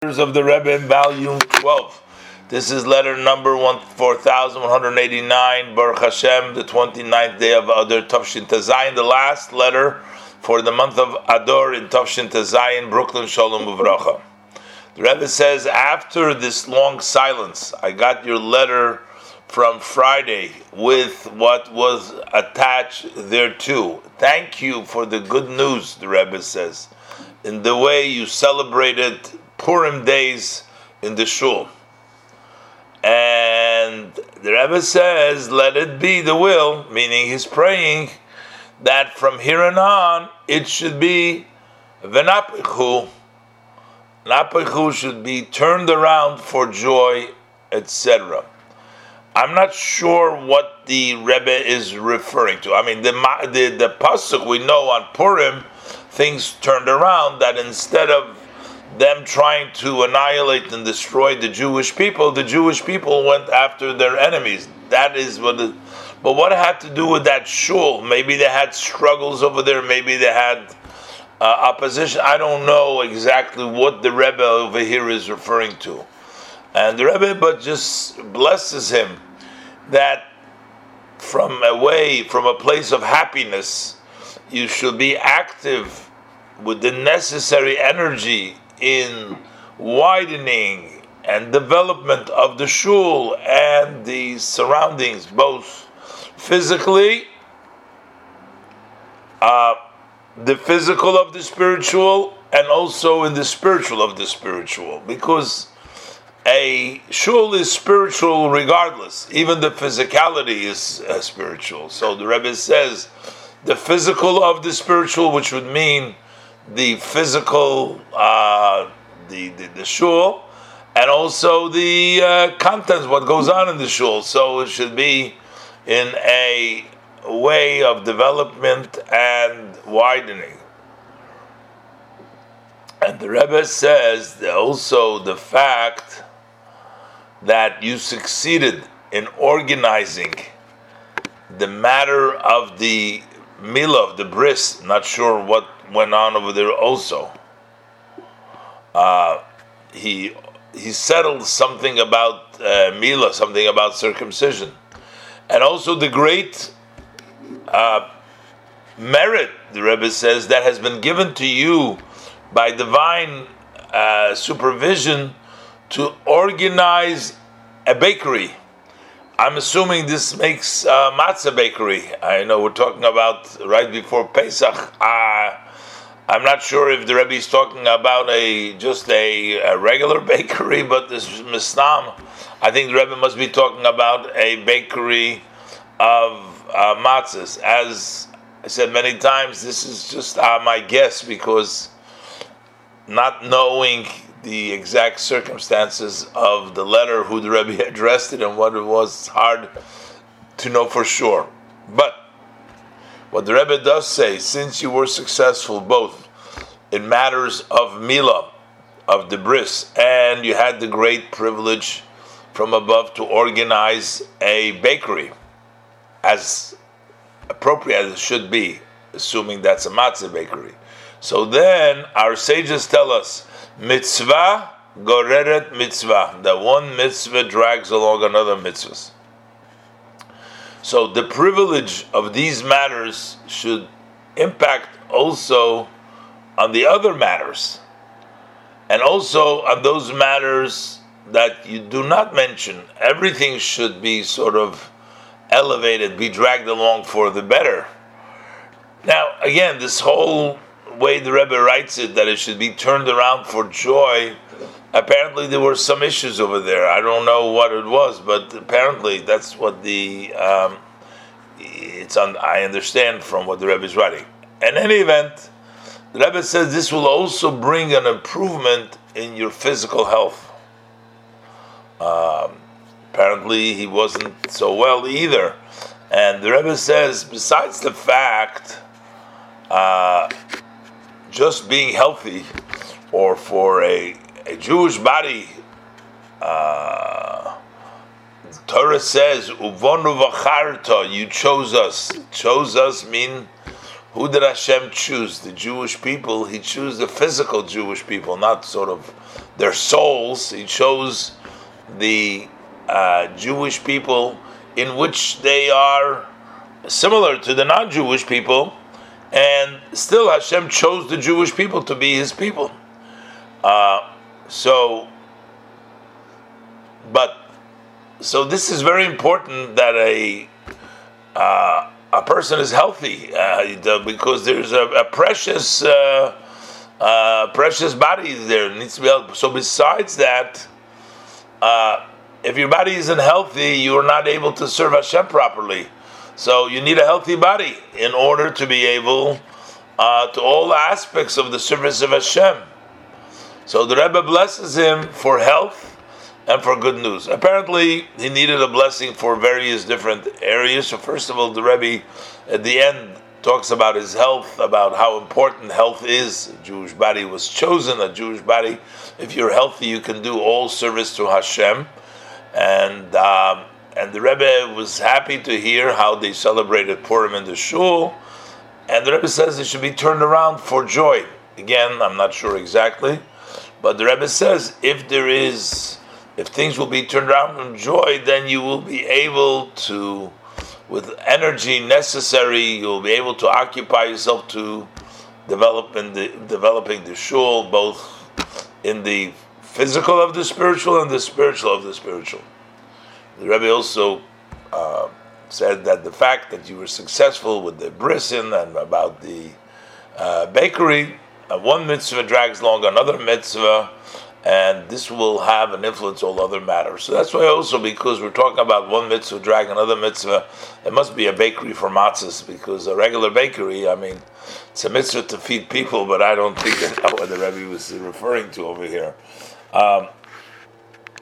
Of the Rebbe in volume 12. This is letter number 4189, Baruch Hashem, the 29th day of Adar Tavshin Tazayin, the last letter for the month of Adar in Tavshin Tazayin, Brooklyn Shalom Uvracha. The Rebbe says, after this long silence, I got your letter from Friday with what was attached thereto. Thank you for the good news, the Rebbe says, in the way you celebrated Purim days in the shul. And the Rebbe says, let it be the will, meaning he's praying that from here on it should be v'napichu. Napichu should be turned around for joy, etc. I'm not sure what the Rebbe is referring to. I mean, the pasuk we know on Purim, things turned around, that instead of them trying to annihilate and destroy the Jewish people went after their enemies. That is what. But what had to do with that shul? Maybe they had struggles over there. Maybe they had opposition. I don't know exactly what the Rebbe over here is referring to. And the Rebbe but just blesses him that from a place of happiness, you should be active with the necessary energy in widening and development of the shul and the surroundings, both physically, the physical of the spiritual, and also in the spiritual of the spiritual, because a shul is spiritual regardless. Even the physicality is spiritual. So the Rebbe says the physical of the spiritual, which would mean the physical, the shul, and also the contents, what goes on in the shul. So it should be in a way of development and widening. And the Rebbe says that also the fact that you succeeded in organizing the matter of the milah, of the bris, not sure what went on over there also. He settled something about milah, something about circumcision, and also the great merit, the Rebbe says, that has been given to you by divine supervision to organize a bakery. I'm assuming this makes matzah bakery. I know we're talking about right before Pesach. I'm not sure if the Rebbe is talking about just a regular bakery, but this misnam. I think the Rebbe must be talking about a bakery of matzahs. As I said many times, this is just my guess, because not knowing the exact circumstances of the letter, who the Rebbe addressed it and what it was, it's hard to know for sure. But what the Rebbe does say, since you were successful both in matters of milah, of the bris, and you had the great privilege from above to organize a bakery as appropriate as it should be, assuming that's a matzah bakery. So then our sages tell us, mitzvah goreret mitzvah, that one mitzvah drags along another mitzvahs. So the privilege of these matters should impact also on the other matters, and also on those matters that you do not mention. Everything should be sort of elevated, be dragged along for the better. Now, again, this whole way the Rebbe writes it, that it should be turned around for joy, apparently there were some issues over there. I don't know what it was, but apparently that's what I understand from what the Rebbe is writing. In any event, the Rebbe says this will also bring an improvement in your physical health. Apparently he wasn't so well either. And the Rebbe says, besides the fact, just being healthy, or for a Jewish body, Torah says, "Uvonu v'charta," you chose us. Chose us mean, who did Hashem choose? The Jewish people. He chose the physical Jewish people, not sort of their souls. He chose the Jewish people in which they are similar to the non-Jewish people, and still Hashem chose the Jewish people to be His people. So this is very important that a person is healthy because there's a precious body there. It needs to be healthy. So besides that, if your body isn't healthy, you are not able to serve Hashem properly. So you need a healthy body in order to be able to all aspects of the service of Hashem. So the Rebbe blesses him for health and for good news. Apparently, he needed a blessing for various different areas. So first of all, the Rebbe at the end talks about his health, about how important health is. A Jewish body was chosen, a Jewish body. If you're healthy, you can do all service to Hashem. And the Rebbe was happy to hear how they celebrated Purim in the shul. And the Rebbe says it should be turned around for joy. Again, I'm not sure exactly, but the Rebbe says if things will be turned around from joy, then you will be able to, with energy necessary, you'll be able to occupy yourself to developing the shul, both in the physical of the spiritual and the spiritual of the spiritual. The Rebbe also said that the fact that you were successful with the brisin and about the bakery, one mitzvah drags along another mitzvah, and this will have an influence on all other matters. So that's why also, because we're talking about one mitzvah drag another mitzvah, it must be a bakery for matzahs, because a regular bakery, it's a mitzvah to feed people, but I don't think that's what the Rebbe was referring to over here.